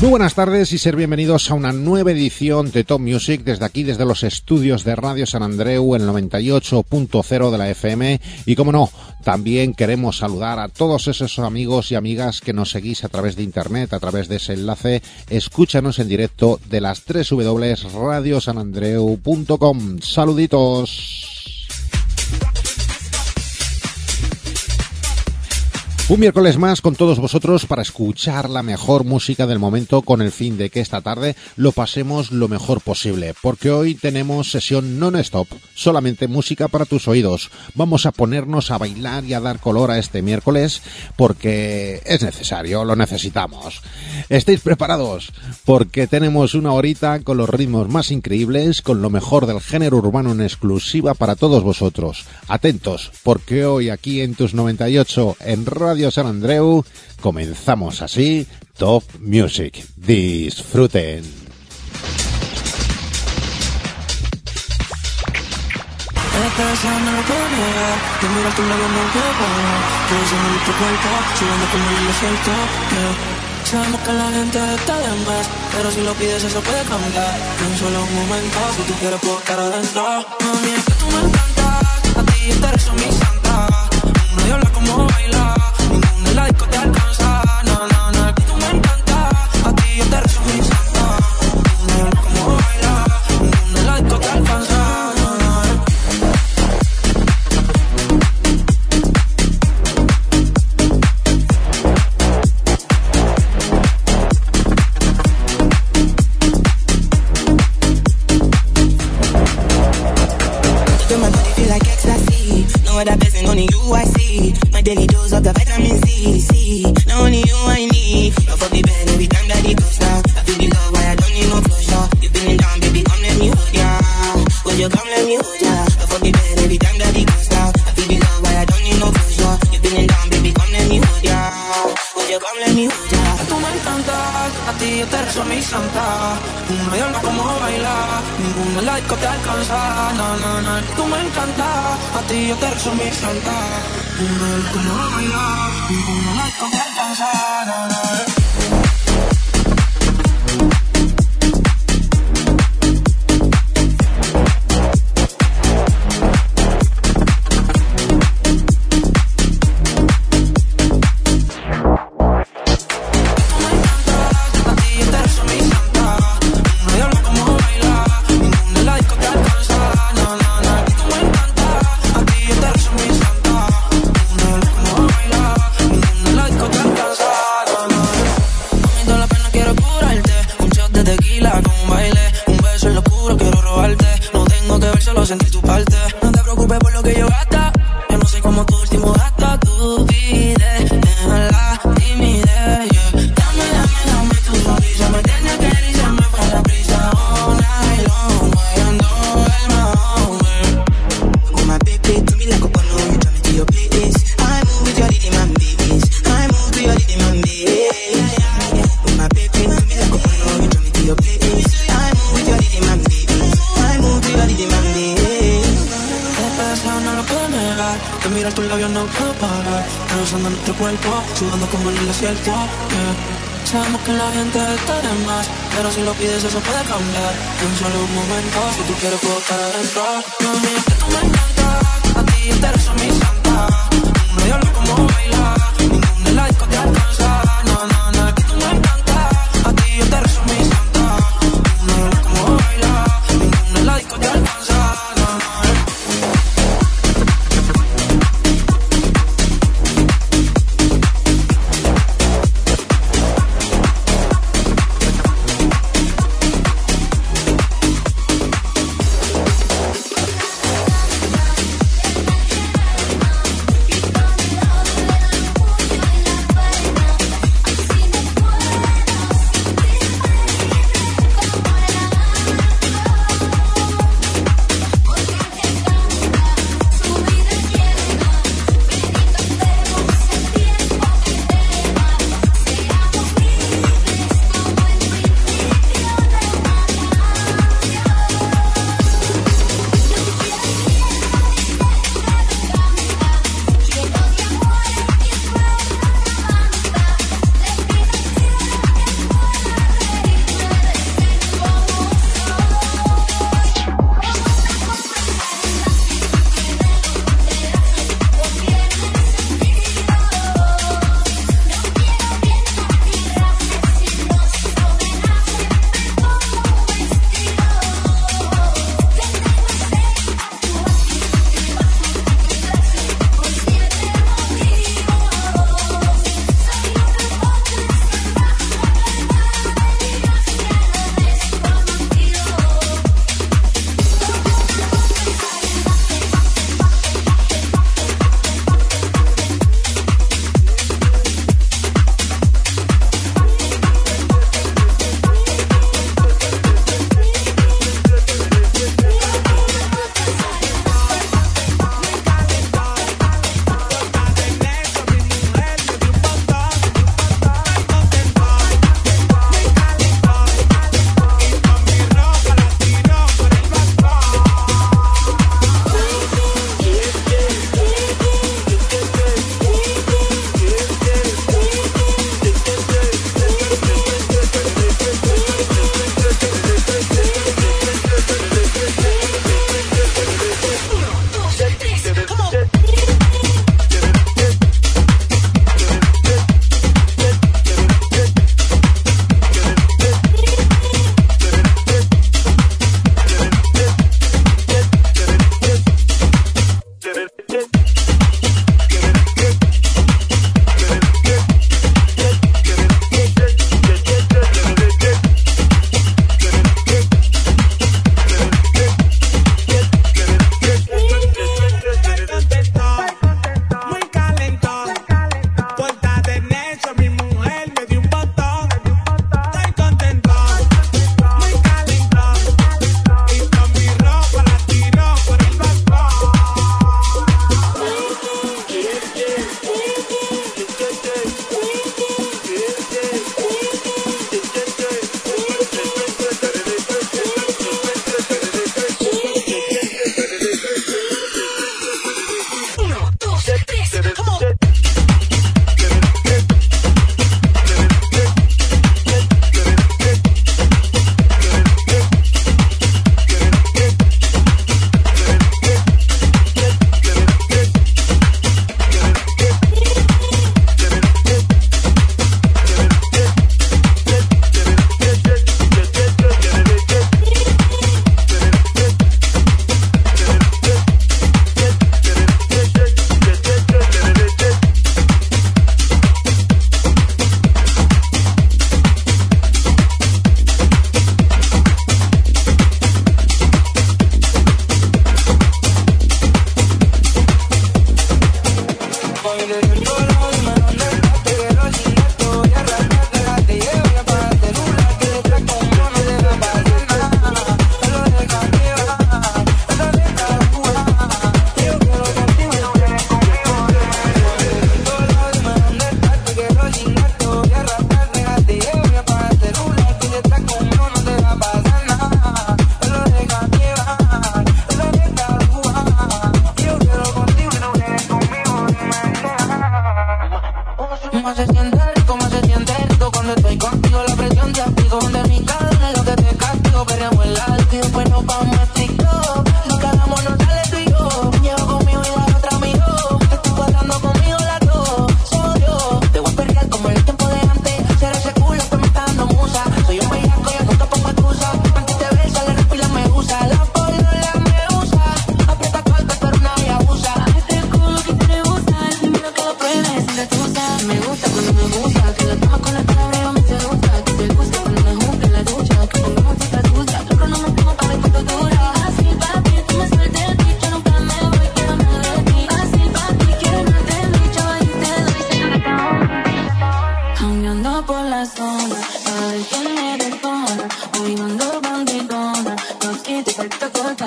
Muy buenas tardes y ser bienvenidos a una nueva edición de Top Music desde aquí, desde los estudios de Radio San Andreu, el 98.0 de la FM. Y como no, también queremos saludar a todos esos amigos y amigas que nos seguís a través de internet, a través de ese enlace. Escúchanos en directo de las www.radiosanandreu.com. Saluditos. Un miércoles más con todos vosotros para escuchar la mejor música del momento, con el fin de que esta tarde lo pasemos lo mejor posible, porque hoy tenemos sesión non-stop, solamente música para tus oídos. Vamos a ponernos a bailar y a dar color a este miércoles porque es necesario, lo necesitamos. ¿Estáis preparados? Porque tenemos una horita con los ritmos más increíbles, con lo mejor del género urbano en exclusiva para todos vosotros. Atentos, porque hoy aquí en tus 98 en Radio San Andreu comenzamos así Top Music. Disfruten. Sabemos que la gente está de más, pero si lo pides eso puede cambiar. En solo un momento, si tú quieres puedo estar adentro. Mami, es que tú me encantas, a ti te rezo mi santa. Una diabla como baila, ningún de la disco te alcanza. No, no, no, es que tú me encantas, a ti yo te rezo mi santa. Una diabla como baila, ningún de la disco te alcanza. That blessing, only you I see. My daily dose of the vitamin C. Now only you I need. Love for the bed every time that it goes down. I feel the love, why I don't need no closure. You feeling down, baby, come let me hold ya. Would you come let me hold ya? Love for the bed every time that it goes down. I feel the love, why I don't need no closure. You feeling down, baby, come let me hold ya. Would you come let me hold ya? Tú me encantas, a ti yo te rezo mi santa. Una diabla como baila, ningún de la disco te alcanza. No, no, no, tú me encantas, a ti yo te rezo mi santa. Una diabla como baila, ningún de la disco te alcanza. No, no. Sentir tu parte. No te preocupes por lo que yo gasta. Yo no soy como tu último gasto. Tu vida, deja la timidez, yeah. Dame tu sonrisa. Me tienes que ir y se me fue la prisa. All night long, bailando el mahón. Oh my baby, do me like a bono. You drive me to your place. I move with your rhythm and bass. I move to your rhythm and bass. Oh my baby, do me like a bono. You drive me to your place. I move with your rhythm and bass. I move to your rhythm and bass. No lo puedo negar, que mirar tus labios no puedo parar. Rozando nuestro cuerpo, sudando como en el desierto, yeah. Sabemos que la gente está de más, pero si lo pides eso puede cambiar. En solo un momento, si tú quieres puedo estar adentro. Mami, es que tú me encantas, a ti te rezo mi santa. Una diabla como baila, ningún de la disco te alcanza. No, no, no, es que tú me encantas, a ti yo te rezo mi santa. Una diabla como baila, ningún de la disco te alcanza.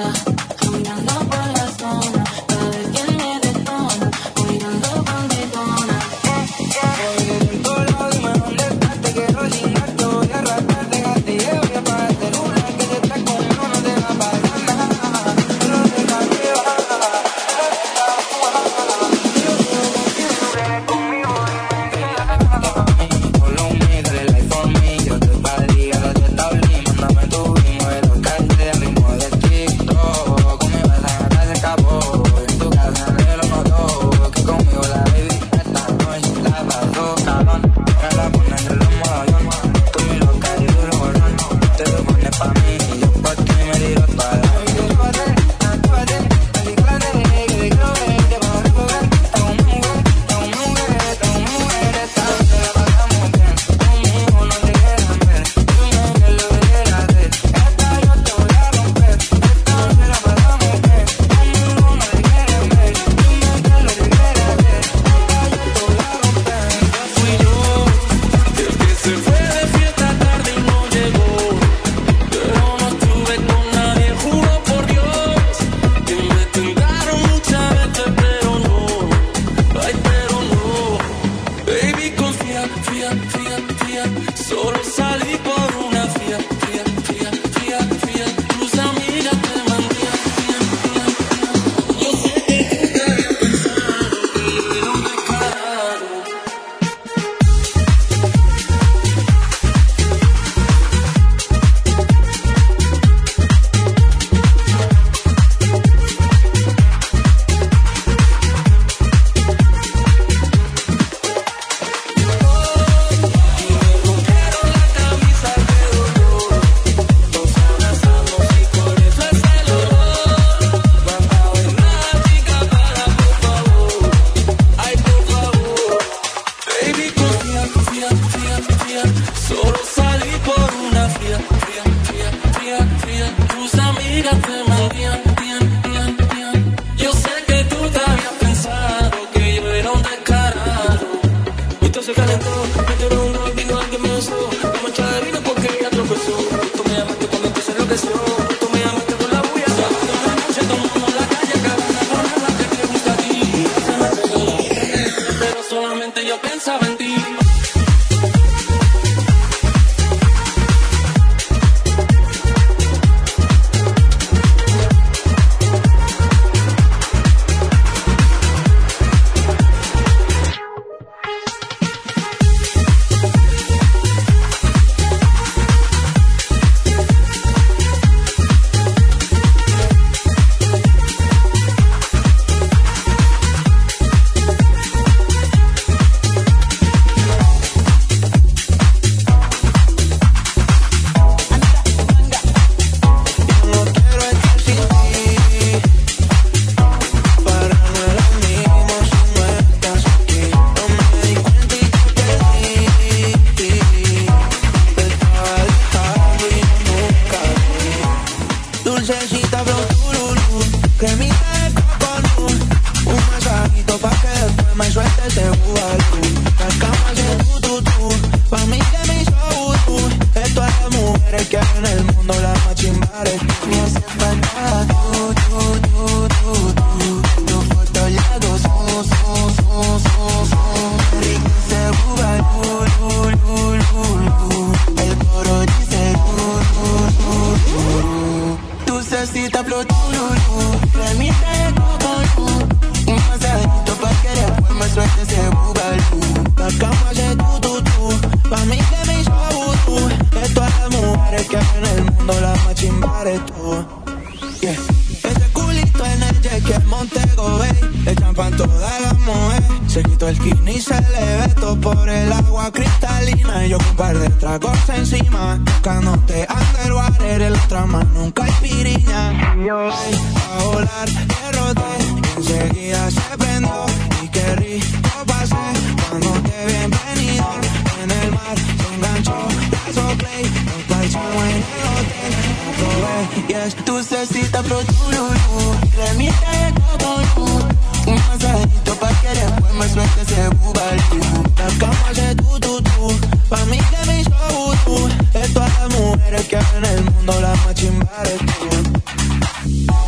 Esto a las mujeres que en el mundo la más chimba eres tú.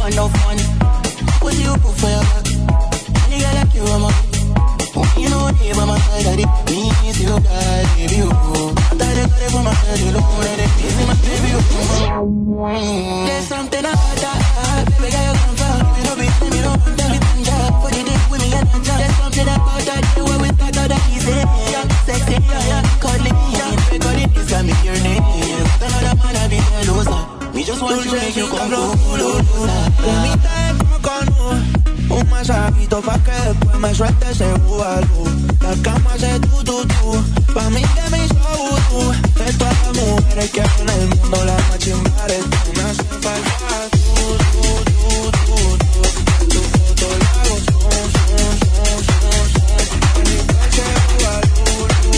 want no fun. What do you put for your back? Any girl like you, I'm a you know what I'm a side of it. Me, see you, God, baby, you. I thought I got it for my head, you look more than it. See my baby, you. There's something about that. Baby, girl, you come from. Me no beat, me no put them in job. For the dick with me and I'm there's something about that. The way we start out that easy. Yeah, sexy, yeah, cuddly, yeah. Recording this got me your name. Another man I be a loser. Me just want to make you come closer. Permíteme con un masajito pa' que después me suelte ese búbalo. La cama hace tu. Pa' mí que me hizo vudú. De todas las mujeres que en el mundo las más chimbares. Me hace falta tú. Tu foto la hago son. Pa' mi ese búbalo.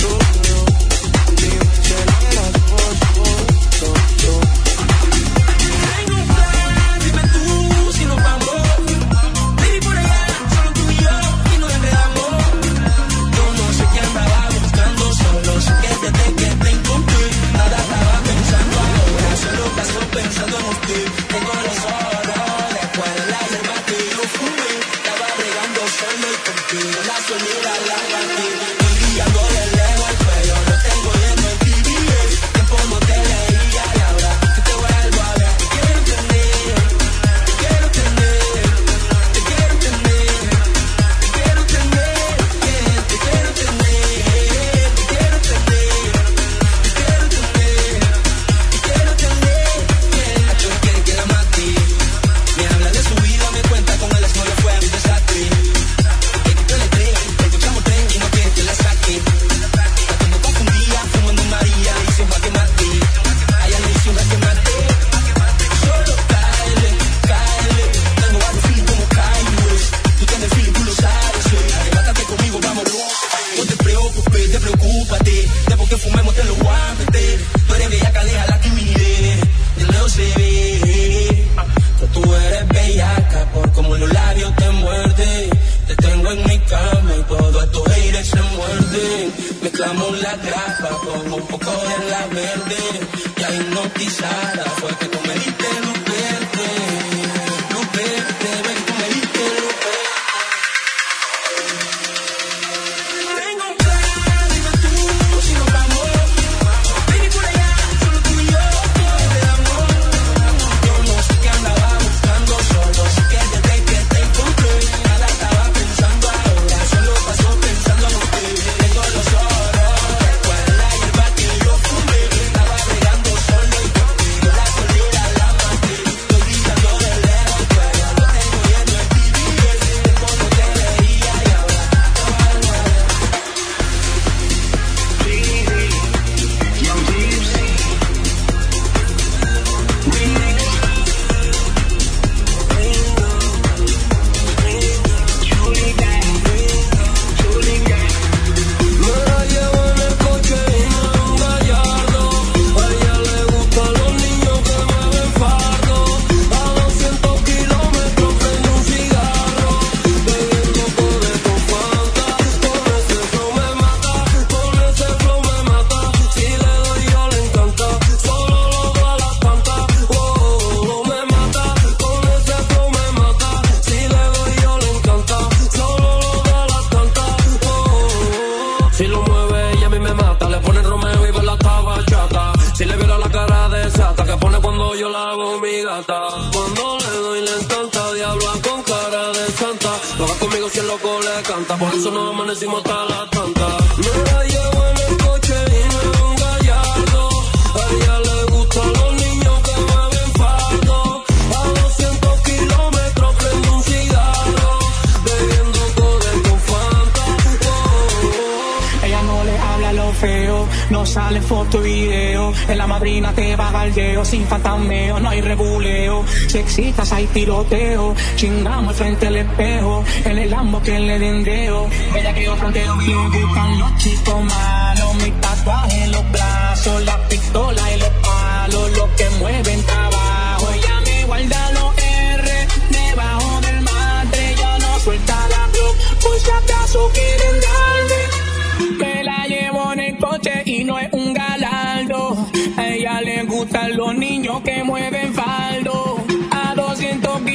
Dime si le das dos. Tengo un plan, dime tú si nos vamos. Pensando en usted, tengo los ojos después de la hierba que yo fumé. Estaba bregando solo y contigo, la soledad la batí. Estoy brillando de lejos el cuello, lo tengo lleno en TVS. Tiempo no te leía y ahora que te vuelvo a ver. Te quiero tener, te quiero tener, te quiero tener, te quiero tener, te quiero tener, te quiero tener, te quiero tener, te quiero tener. Me habla de su vida, me cuenta con el exnovio fue a mi desastre. El tipo le tren, el escuchamos tren y no quiere que la saque. La tengo confundida, fumando María, le hice un jaque mate. A ella le hice un jaque mate. Solo cáele, tengo varios feeling como Kanye West. Tú tienes feeling, tú lo sabes, arrebátate conmigo, vámonos. No te preocupes, te preocúpate. Después que fumemos te lo voy a meter. Tú eres bellaca, deja la timidez. De lejos se ve. Tú eres bellaca por como los labios te muerden. Te tengo en mi cama y todo estos haters se muerden. Mezclamos la grapa con un poco de la verde. Ya hipnotizada fue que tú me diste luz verde. Luz verde, ven, tú me diste luz verde. Tengo un plan, dime tú si nos vamos. Ven y por allá, solo tú y yo. Solo sé que desde que te encontré nada estaba pensando ahora, solo paso pensando en usted. Tengo los ojos después de la hierba que yo fumé. Estaba bregando solo y contigo la soledad la maté. Estoy brillando de lejos, pero lo tengo lleno en TVS. Tiempo no te leía y ahora te vuelvo a ver. Young Gypsy Remix. Cuando le doy le encanta, diablo con cara de santa. Lo va conmigo si el loco le canta, por eso nos amanecimos hasta las tantas. Me la llevo en el coche y no es un gallardo. A ella le gustan los niños que mueven fardo. A 200 kilómetros prende un cigarro, bebiendo coder con Fanta. Ella no le habla lo feo, no sale foto y video. En la madrina te va galdeo, sin fantameo, no hay rebuleo. Si excitas hay tiroteo, chingamos frente al espejo. En el Lambo que le dendeo. Ella que yo fronteo, me gustan los chicos malos. Mi tatuaje en los brazos, la pistola y los palos. Los que mueven trabajo. Ella me guarda los R debajo del matre. Ya no suelta la blog, por si acaso quieren darle. Me la llevo en el coche y no es un galardo. A ella le gustan los niños que mueven faldo. A 200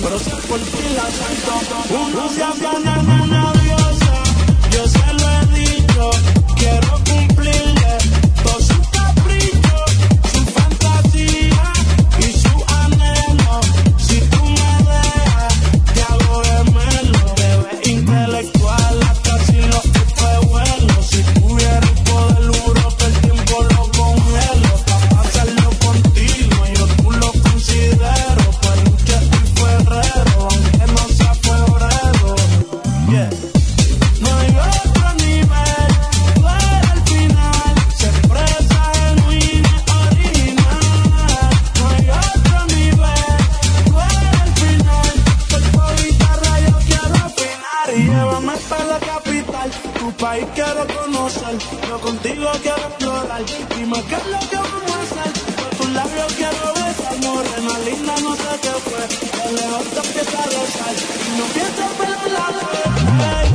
pero si por ti la siento. Uno se afiana en una diosa, yo se lo he dicho, quiero cumplirle todos sus caprichos, su fantasía y su anhelo. Si tú me dejas, te hago gemelo, bebé intelectual, hasta si lo que fue bueno. Si tuviera el poder, juro que el tiempo lo congelo, para hacerlo contigo, yo tú lo considero, peluche y ferrero, aunque no sea febrero, yeah. No hay otro nivel, tú eres el final, se expresa genuina, original. No hay otro nivel, tú eres el final, por guitarra yo quiero afinar y llévame para la capital, tu país quiero conocer, yo contigo quiero explorar, dime qué es lo que vamos a hacer, por tus labios quiero besar, morena linda no sé qué fue, de lejos te empieza a rozar, y no pienso perder la fe.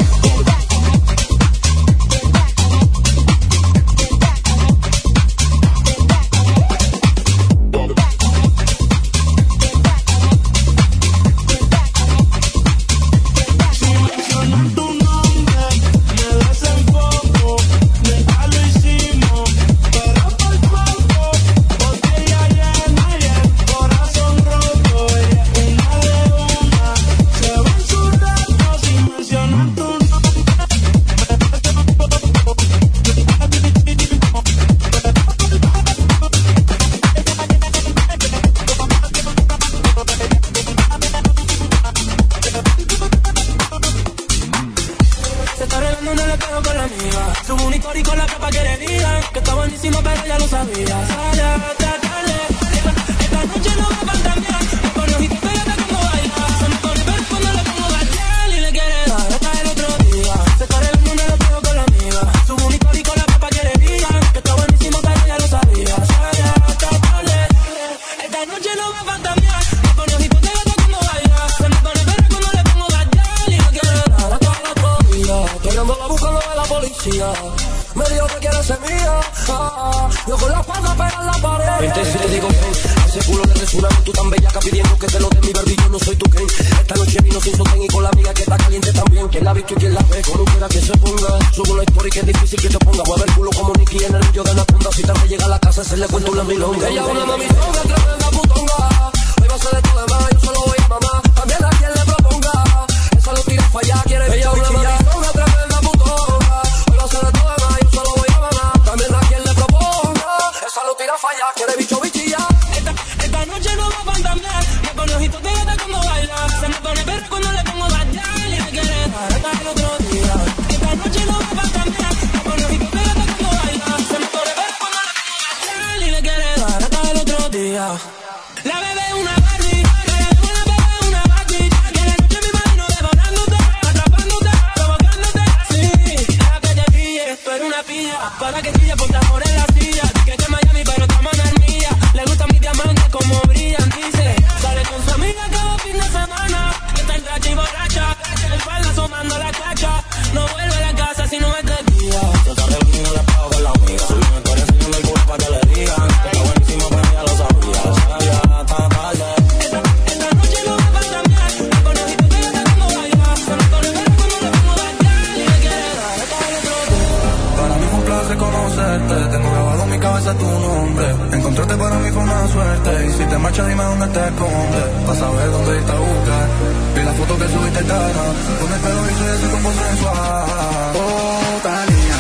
Para que brille por amor en la silla, que es de Miami pero estamos en armilla. Le gustan mis diamantes como brillan, dice. Sale con su amiga cada fin de semana, está en racha y borracha, el falda asomando la cacha. No vuelve a la casa si no es de día. Se está reuniendo la pago con la amiga, subí una historia enseñando el culo para que le digan que está buenísimo pero ya lo sabía, está tarde. Esta noche no me va a cambiar, el conejito que yo te tengo bailar. Se me pone verde cuando le pongo bailar y le quiere dar hasta el otro día. Para mí fue un placer conocerte, tengo grabado en mi cabeza tu nombre. Encontrarte para mí fue una suerte, y si te marchas dime dónde te escondes, para saber dónde irte a buscar. Vi la foto que subiste en Instagram, con el pelo hice ese combo sensual. Oh, Tania,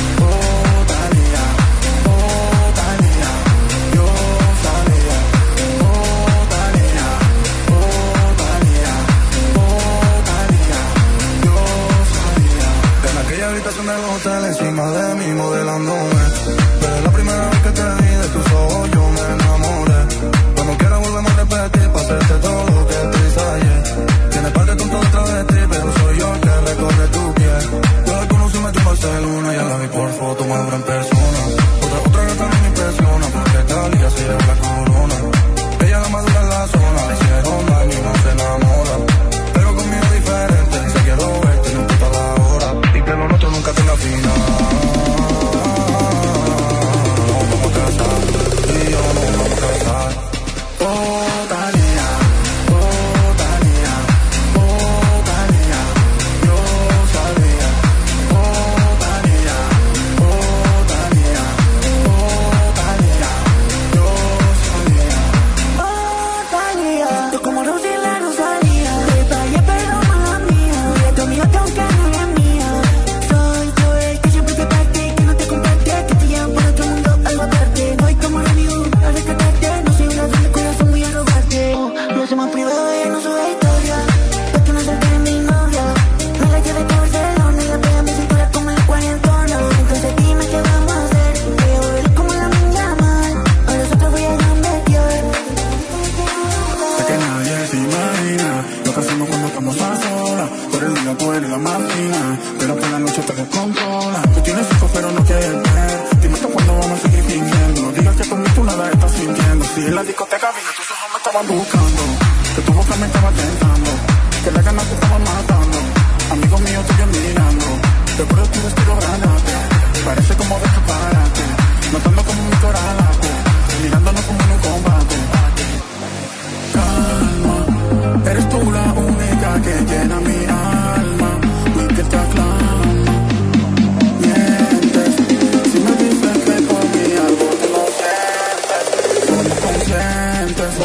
oh, Tania, oh, Tania, yo sabía. Oh, Tania, oh, Tania, oh, Tania, yo sabía. En aquella habitación del hotel encima de mí modelándome, pero la primera vez que te vi de tus ojos yo me enamoré. Cuando quiera volvemos a repetir pa' hacerte todo lo que te ensayé. Tienes par de tontos detrás de ti, pero soy yo el que recorre tu piel. Yo la conocí en Barcelona, ya la vi por foto, me abro en persona. Otra gata no me impresiona, porque tal y así es la corona. Ella la madura en la zona, le hicieron daño y no se enamora. Pero conmigo es diferente, si quiero verte no importa la hora, y que lo nuestro nunca tenga final. la discoteca vi que tus ojos me estaban buscando, que tu boca me estaba tentando, que las ganas te estaban matando. Amigos míos te estoy mirando, recuerdo tu vestido granate, parece como de escaparate, notando como mi corazón late, mirándonos como en un combate. Calma, eres tú la única que llena mi alma, mi piel te aclama. Mientes, si me dices que por mí algo te lo sientes, no me consientes.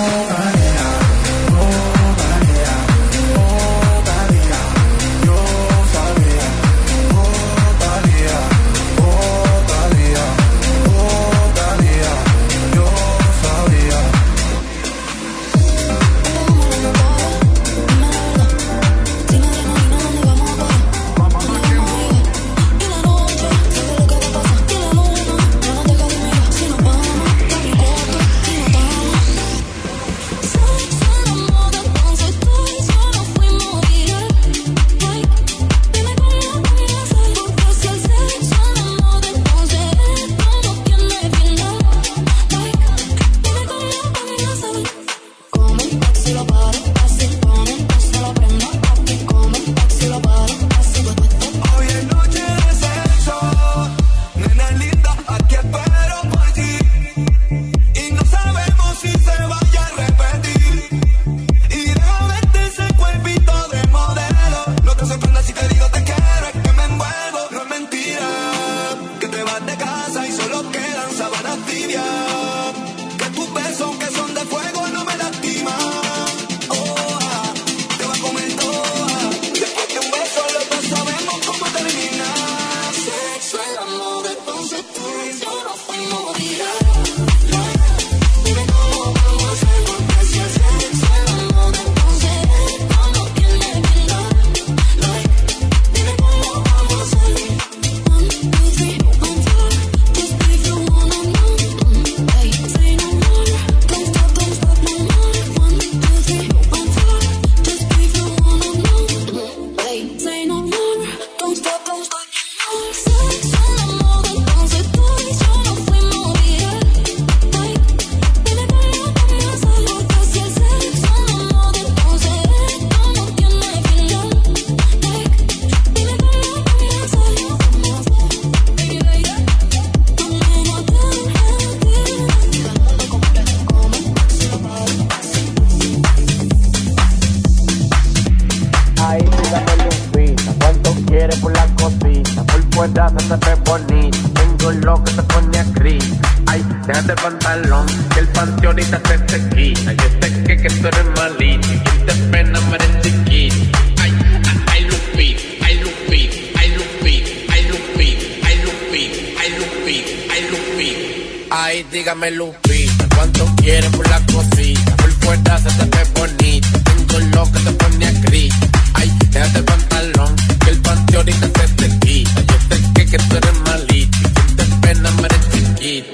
Dígame Lupita, ¿cuánto quieres por la cosita? Por fuera se te ve bonita, tengo lo que te pone a gris. Ay, déjate el pantalón, que el panty ahorita se te quita. Yo sé que tú eres malita, y si te pena me eres chiquita.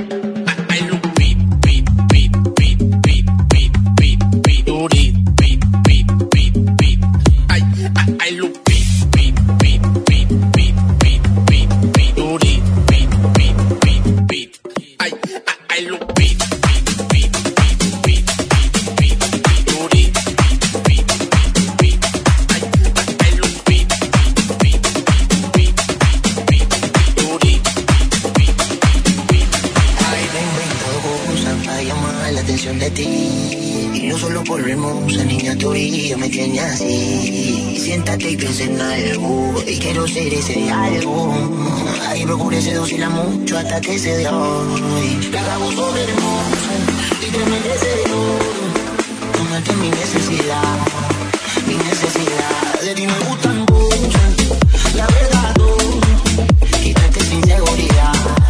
Ay, Lupita, beat, beat, beat, beat, beat, beat, beat, durit, beat, beat, beat, beat. Ay, Lupita, beat, beat, beat, beat, beat, beat, beat, durit, beat, beat, beat, beat. I look beat, beat, beat, beat, beat, beat, beat, beat, duty, beat, beat, beat, beat. I look beat, beat, beat, beat, beat, beat, beat, duty, beat, beat, beat, beat. Ay, me he inventado cosas para llamar la atención de ti. Y no solo por lo hermosa, niña, tu vida me tiene así. Siéntate y piensa en algo, y quiero ser ese algo. Ay, procure seducirla mucho hasta que se dé hoy. La hago sobre hermosa y te merece todo. Tómate mi necesidad, mi necesidad. De ti me gustan cosas, la verdad todo. Quítate esa inseguridad,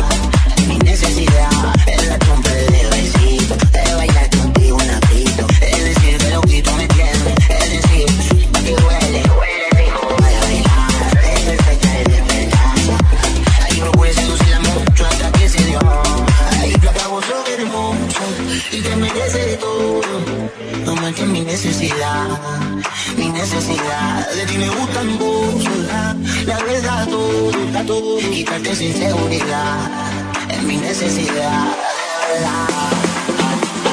mi necesidad. Es la trompa de besito, de bailar contigo un apito. Es decir que lo quito me tiene, es decir que huele, huele rico. Vaya a bailar, es perfecta de despertar. Ahí procure seducirla mucho hasta que se dio. Ahí yo acabo sobre hermosa y te merece todo. No manches mi necesidad, mi necesidad. De ti me gustan cosas, la verdad todo. Quítate esa inseguridad, es mi necesidad, de verdad.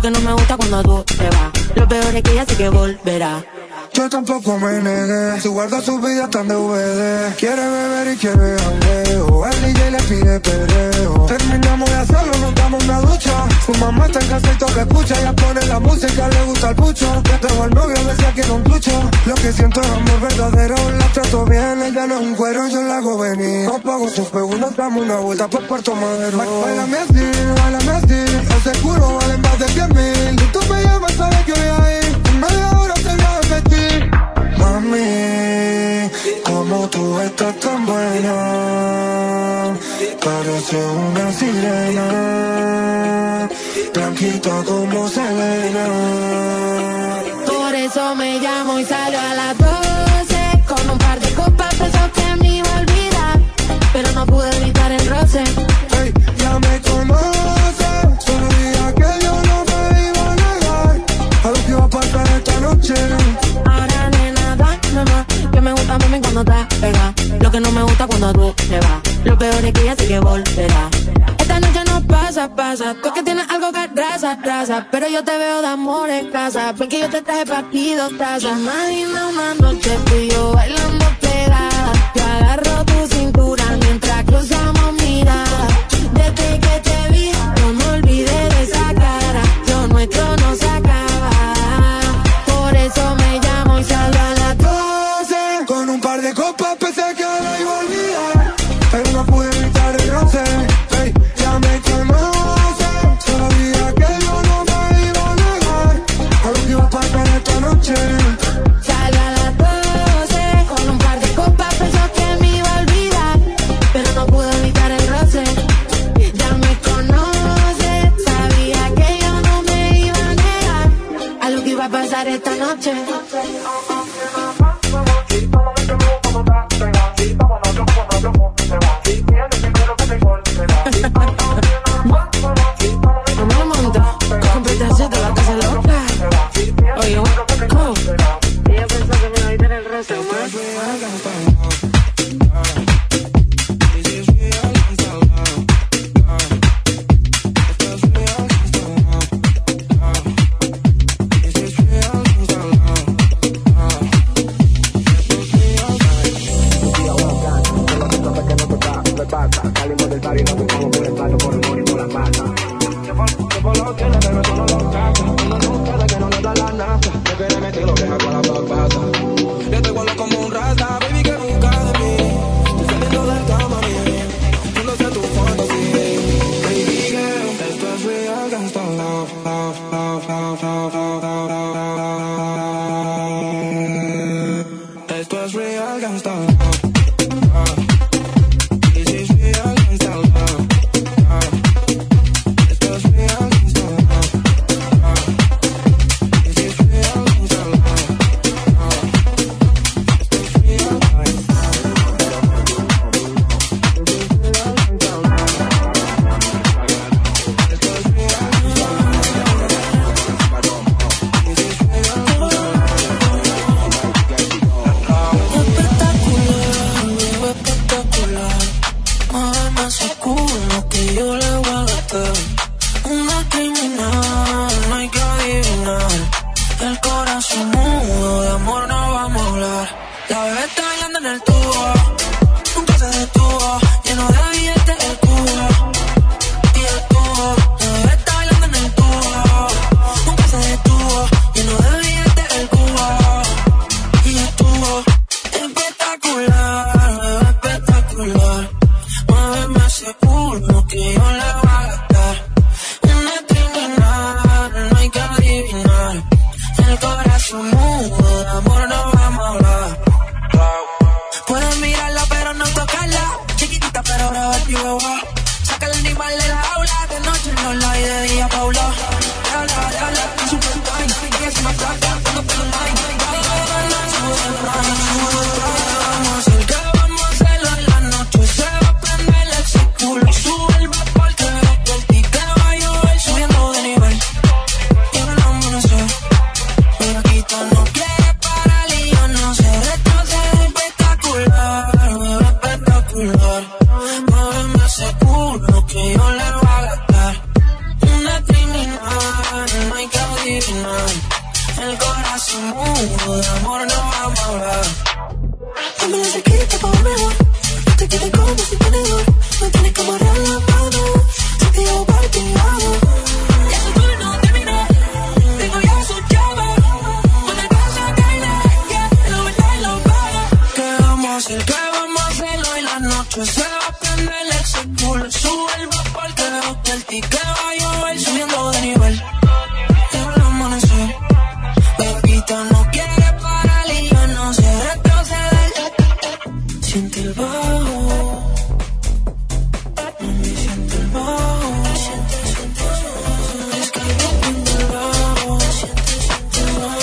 que no me gusta cuando tú te vas. Lo peor es que ella sí que volverá. Yo tampoco me negué, si guarda sus vidas tan de VD. Quiere beber y quiere jangueo, el DJ le pide perreo. Terminamos de hacerlo, nos damos una ducha. Su mamá está en casa y todo escucha. Ella pone la música, le gusta el pucho. Ya tengo al novio, decía que era un trucho. Lo que siento es amor verdadero, la trato bien. Ella no es un cuero, yo la hago venir. No pago sus pegos, nos damos una vuelta por Puerto Madero. Báilame así, ese culo vale más de 10,000. Si tú me llamas, sabes que voy a ir. En media hora te voy a repetir. Mami, como tú estás tan buena, pareces una sirena, blanquita como Selena. Por eso me llamo y salgo a las 12, con un par de copas, pensó que me iba a olvidar, pero no pude evitar el roce. Hey, ya me conoce, solo día que yo no me iba a negar a lo que va a pasar esta noche. Ahora nena, dame más, que me gusta mami cuando estás pegada. Lo que no me gusta cuando tú te vas. Lo peor es que ella sí que volverá. Esta noche no pasa, tú es que tienes algo que atrasa, pero yo te veo de amor en casa, porque yo te traje pa' aquí 2 tazas. Imagina una noche tú y yo bailando pegada. Yo agarro tu cintura mientras cruzamos miradas. Desde que te vi, no me olvidé de esa cara. Lo nuestro no se acaba. Por eso me llamo y salgo a las 12. Con un par de copas pensé que la iba a olvidar, pero no pude evitar el roce. Hey, ya me conoce, sabía que yo no me iba a negar a lo que iba a pasar esta noche. Salgo a las 12, con un par de copas pensó que me iba a olvidar, pero no pude evitar el roce. Ya me conoce, sabía que yo no me iba a negar a lo que iba a pasar esta noche. No me monta, con pedazo de la casa loca. Oye, ¿cómo? Ella pensó que me iba a evitar el roce, Salimos del party, nos buscamos por el plato, por el money, por la masa. Por lo tiene, pero eso no lo saca. Uno no sabe que no le da la nasa. Me quiere meter lo que hago a la pasa. Yo te vuelo como un rasta, baby, que busca de mí. Tú saliendo del cama, mami. Yo no sé tu fantasía. Baby girl, esto es real gangsta love, love, love, love, love, love, love. Esto es real gangsta love. fácil que vamos a hacerlo y la noche se va a prender el execulo. Sube el vapor que dejo que el ticket va a llover subiendo de nivel. Y al amanecer, Pepita no quiere parar y yo no sé retroceder. Siente el bajo, mami, siente el bajo. Es que yo siento el bajo, siente el bajo.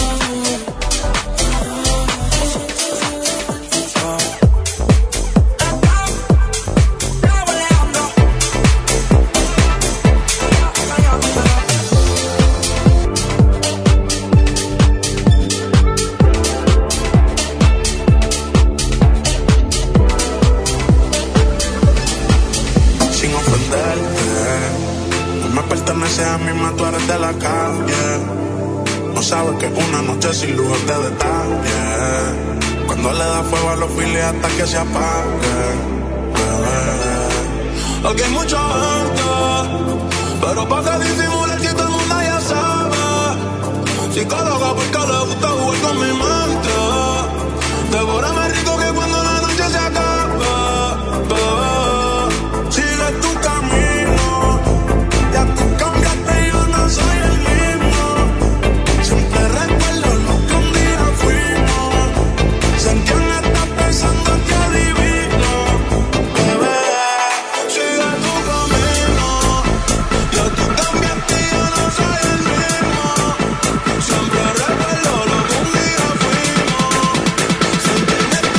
A mí más tú eres de la calle. No sabes que una noche sin lujos de detalle. Cuando le da fuego a los files hasta que se apague, bebé. Aquí hay mucha gente, pero para que disimular si todo el mundo ya sabe. Psicóloga porque le gusta jugar con mi mente. Devórame rico que cuando la noche se acabe, bebé. Sigue tu camino. Ya tú cambiaste, yo no soy el mismo. Siempre recuerdo lo que un día fuimos. Sentí en esta pensando que adivino. Bebé, sigue tu camino. Ya tú cambiaste, yo no soy el mismo. Siempre recuerdo lo que un día fuimos. Sentí en esta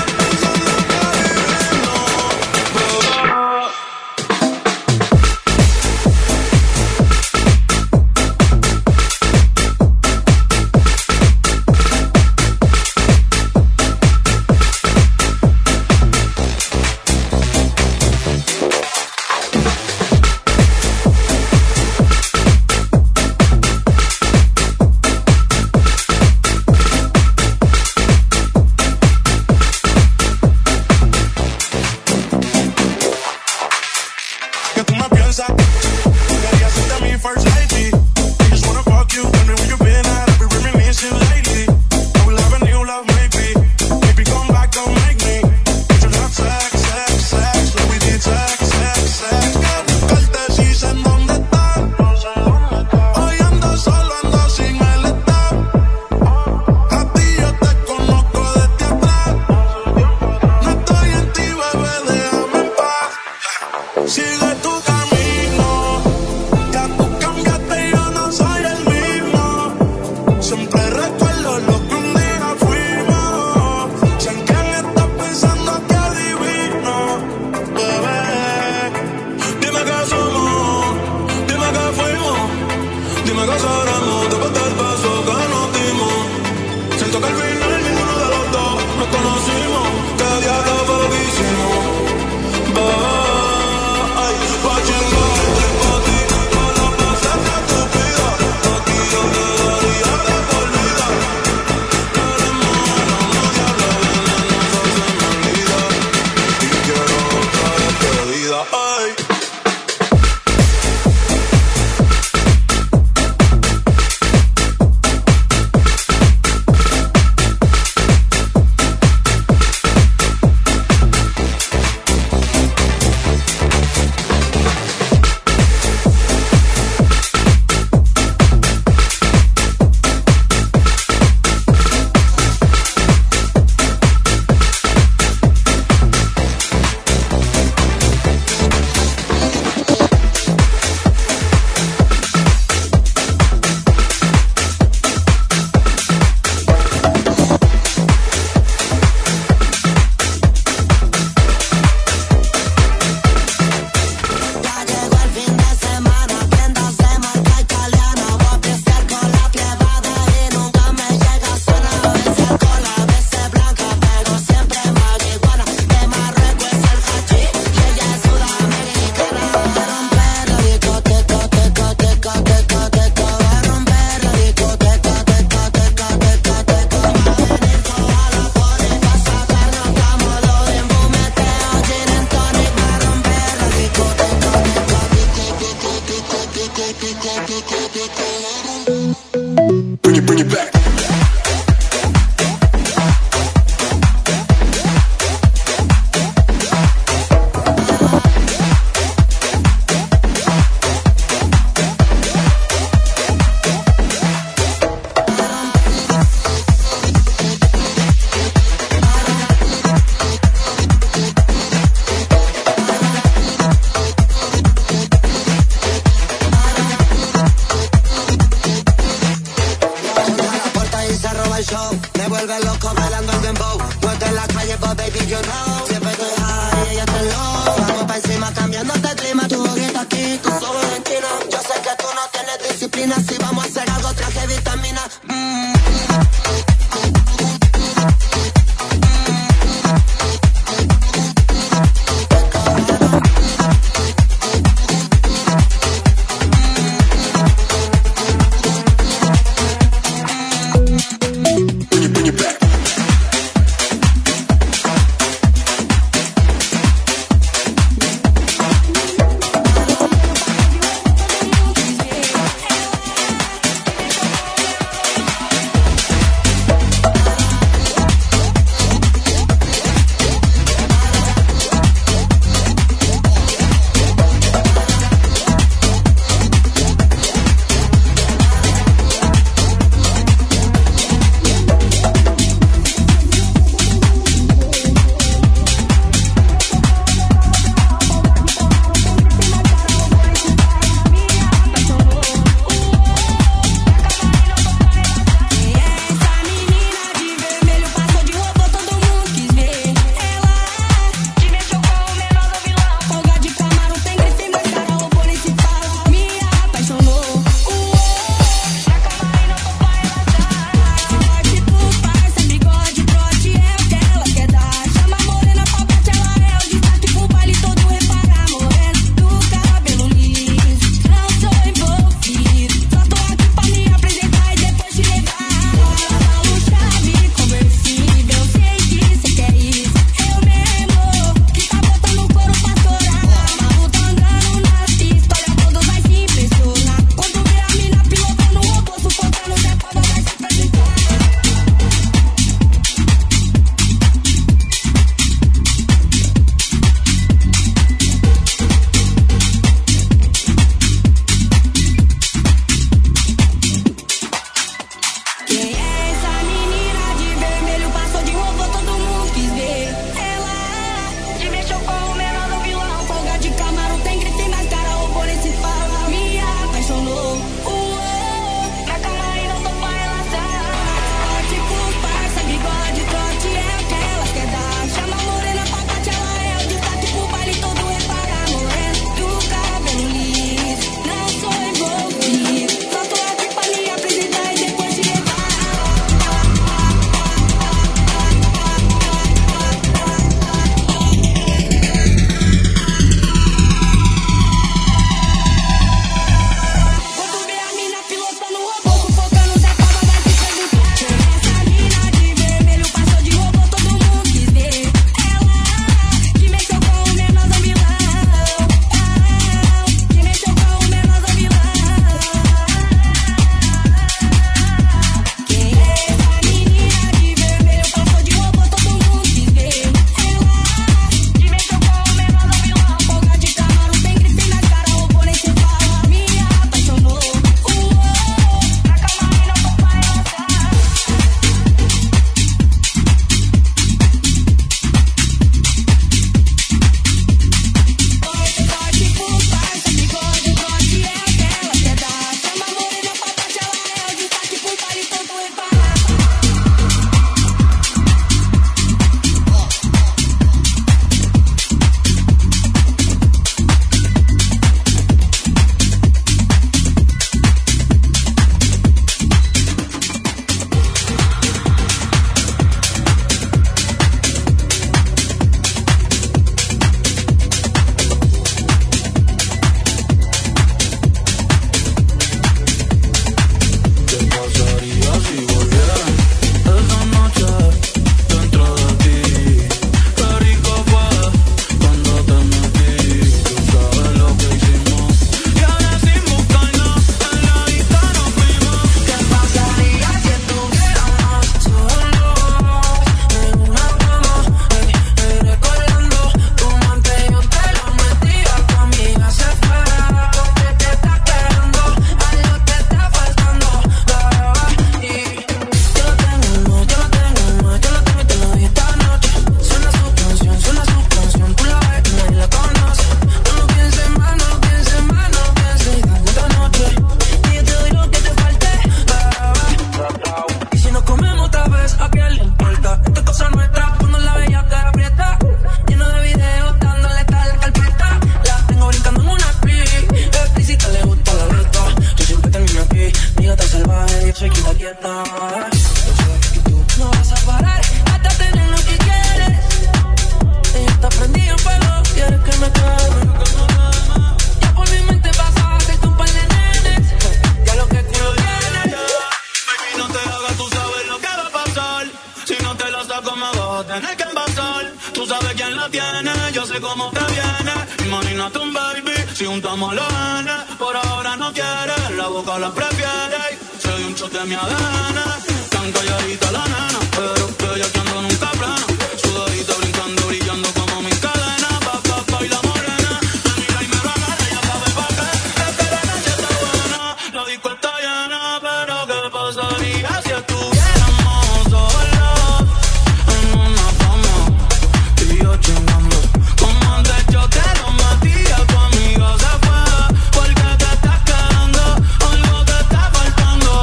Tú sabes quién la tiene, yo sé cómo te viene. Imagínate un baby, si juntamos los genes. Por ahora no quiere, la boca la prefiere. Se dio un shot de mi ADN. Tan calladita la nena, pero ella que ando nunca plena. Sudadita brincando, brillando como mi cadena. Pa, y la morena me mira y me regala, ya sabe pa' qué. Es que la noche está buena, la disco está llena. Pero ¿qué pasaría si estuviéramos solos en una cama? Y yo chingando, como antes yo te lo metía. Tu amigo se fue, porque te estás quedando, algo te está faltando.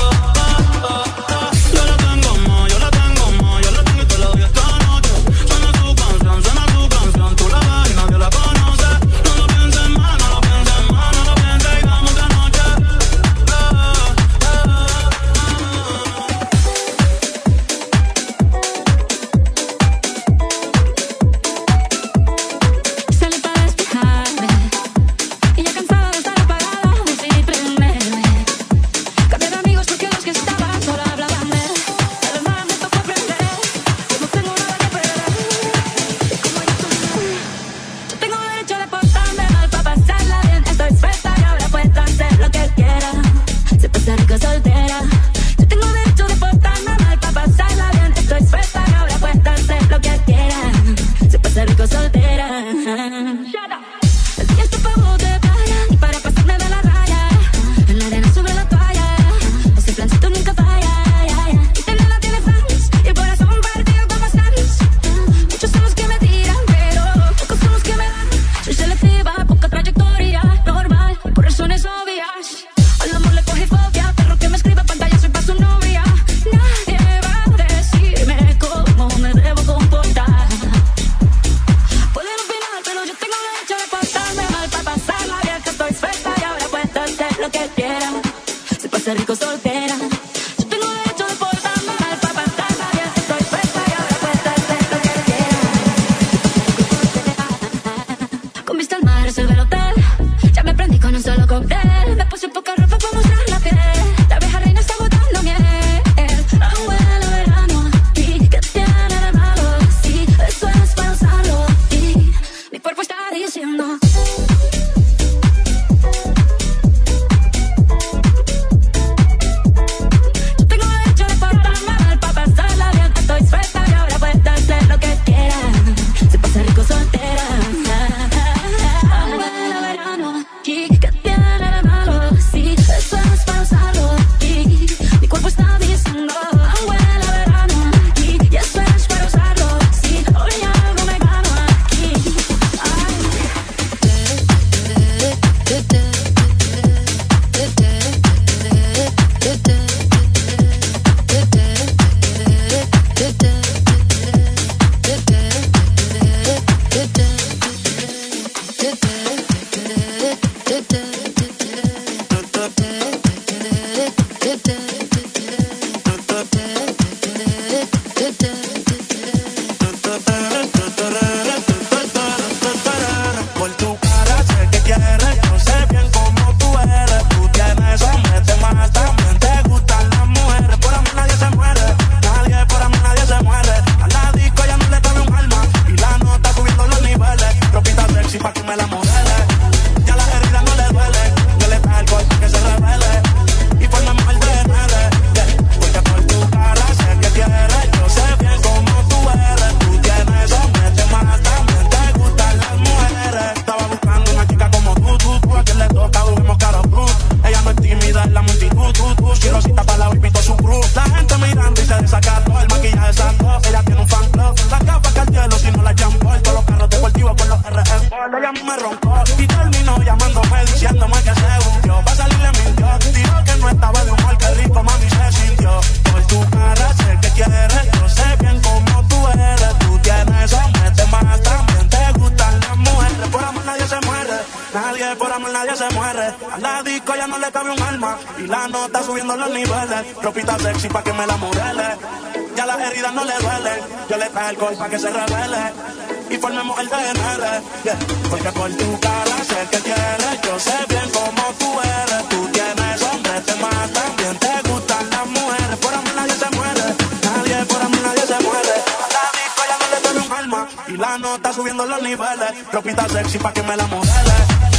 Yo la tengo más, yo la tengo y te la doy esta noche. Suena tu canción, tú la ves y nadie la conoce. No lo pienses más, no lo pienses más, no lo pienses y vamos de noche. Salí para despejarme y ya cansada de estar apagada, decidí prenderme. Cambié de amigos porque los que estaban solo hablaban de él. Además me tocó aprender que no tengo nada que perder. Y como yo tengo derecho de portarme mal para pasarla bien. Estoy suelta y ahora puedo hacer lo que quiera. Se pasa rico soltera. Yo tengo derecho de portarme mal para pasarla bien. Estoy suelta y ahora puedo hacer lo que quiera. Se pasa rico soltera. El día está pa' de playa y para pasarme de la raya. En la arena sobre la toalla. Ese plancito nunca falla. Y tenerla tiene fans y el corazón partido como stands. Muchos son los que me tiran, pero pocos son los que me dan. Soy selectiva, poca trayectoria, normal, por razones obvias. Al amor le cogí fobia, perro que me escribe pantalla, soy pa' su novia. Nadie va a decirme cómo me debo comportar. Pueden opinar, pero yo tengo derecho de portarme mal para pasarla bien. Que estoy suelta y ahora puedo hacer lo que quiera. Se pasa rico soltera. Yo tengo derecho de portarme mal para pasarla bien. Estoy suelta y ahora puedo hacer lo que quiera. Con vista al mar reservé el hotel. Ya me prendí con un solo cóctel. Me puse poca ropa para mostrar la piel. La abeja reina está botando miel. Aún huele a verano. ¿Y qué tiene de malo? Sí, eso es para usarlo. Y mi cuerpo está diciendo. Yo tengo derecho de portarme mal para pasarla bien. Estoy suelta y ahora puedo hacer lo que quiera. Se pasa rico soltera. Aún huele a verano. ¿Y qué tiene de malo? Sí, eso es para usarlo. Y mi cuerpo está diciendo. Aún huele a verano. Y eso es para usarlo. Sí, hoy algo me gano aquí. Por tu cara sé que quieres, yo sé bien cómo tú eres. Tú tienes hambre, te mata, también te gustan las mujeres. Por amor nadie se muere, nadie, por amor nadie se muere. A la disco ya no le cabe un alma y la nota subiendo los niveles. Ropita sexy pa' que me la modele, ya las heridas no le duelen. Yo le traigo alcohol pa' que se revele y formemos el DNL, yeah. Porque por tu cara sé que quieres, yo sé bien cómo tú eres. Tú tienes hambre, te mata, también te gustan las mujeres. Estaba buscando una chica como tú, a quien le toca vemos cara cruz. Ella no es tímida en la multitud, tú, chirosita para la invito su cruz. La gente mirando y se desacató, el maquillaje sacó. Ella tiene un fan club, las gafas que al cielo si no la llampó. Todos los carros deportivos por los RM. Ella a mí me roncó y terminó llamándome diciéndome que se hundió. Pa' salir le mintió, dijo que no estaba de humor, que rico mami se sintió. Por tu cara sé que quieres, yo sé bien cómo tú eres. Tú tienes hambre, te mata, también te gustan las mujeres. Por amor nadie se muere, nadie, por amor nadie se muere. A la disco ya no le cabe un alma y la nota subiendo los niveles. Ropita sexy pa' que me la modele, ya las heridas no le duelen. Yo le traje alcohol pa' que se revele y formemos el DNL, yeah. Porque por tu cara sé que quieres, yo sé bien cómo tú eres. Tú tienes hombre, te mata, también te gustan las mujeres. Por amor nadie se muere, nadie, por amor nadie se muere. A la disco ya no le cabe un alma más. Y la nota subiendo los niveles. Ropita sexy pa' que me la modele.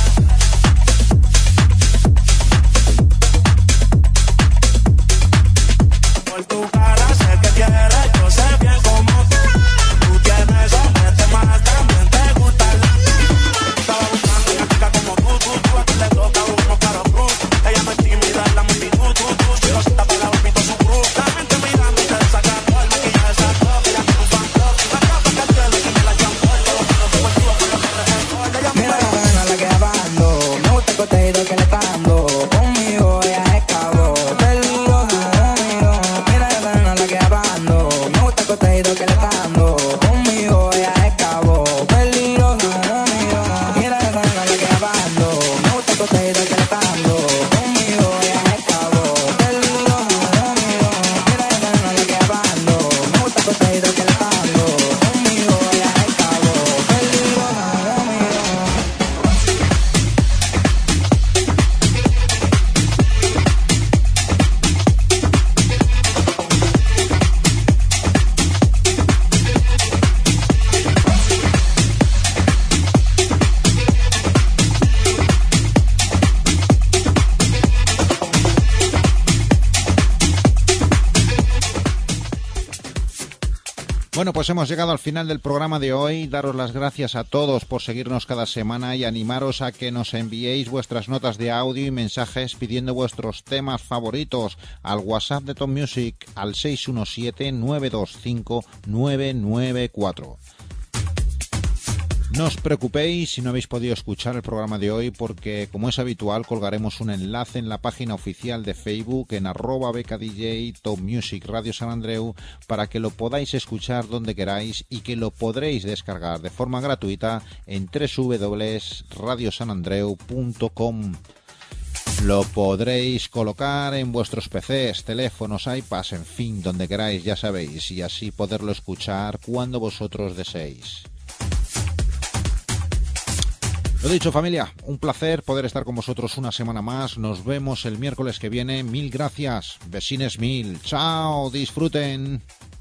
Por tu cara sé que quieres, yo sé bien cómo tú tienes hombre, te más también te gusta la estaba buscando una chica como tú, a ti le toca uno para pro. Ella no es tímida en la multitud, tú, si no se tapa la bombita su cruz. La gente mirando y te saca todo el maquillaje, saco, ella tiene un fan club. La capa que el cielo y me la llamo, todo lo que no tengo el tío, por lo que le recuerdo. Mira la gana la que abando, me gusta el coteído que le dando. Conmigo ella es cabo, peligroso conmigo. Mira la gana la que abando, me gusta el coteído que le dando. Conmigo ella es cabo, peligroso conmigo. Mira la gana la que abando, me gusta el coteído que le dando. Conmigo ella es cabo, peligroso conmigo. Mira la gana la que abando, me gusta el coteído que le dando. Conmigo ella es cabo, peligroso conmigo. Bueno, pues hemos llegado al final del programa de hoy. Daros las gracias a todos por seguirnos cada semana y animaros a que nos enviéis vuestras notas de audio y mensajes pidiendo vuestros temas favoritos al WhatsApp de Top Music al 617-925-994. No os preocupéis si no habéis podido escuchar el programa de hoy porque, como es habitual, colgaremos un enlace en la página oficial de Facebook en @becadj Top Music Radio San Andreu para que lo podáis escuchar donde queráis y que lo podréis descargar de forma gratuita en www.radiosanandreu.com. Lo podréis colocar en vuestros PCs, teléfonos, iPads, en fin, donde queráis, ya sabéis, y así poderlo escuchar cuando vosotros deseéis. Lo dicho, familia, un placer poder estar con vosotros una semana más. Nos vemos el miércoles que viene. Mil gracias. Besines mil. Chao, disfruten.